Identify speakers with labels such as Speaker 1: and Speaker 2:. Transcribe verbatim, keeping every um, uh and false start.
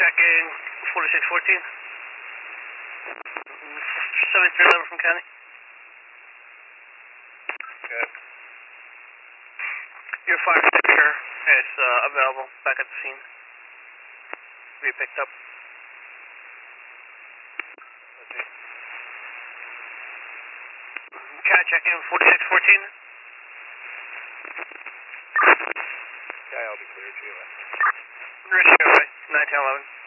Speaker 1: check in forty-six fourteen. seven three eleven from County.
Speaker 2: Good.
Speaker 1: Your fire extinguisher is uh, available back at the scene. Be picked up.
Speaker 2: Okay.
Speaker 1: Can I check in forty-six fourteen?
Speaker 2: Yeah, I'll be clear too.
Speaker 1: Ratio, right? nineteen eleven.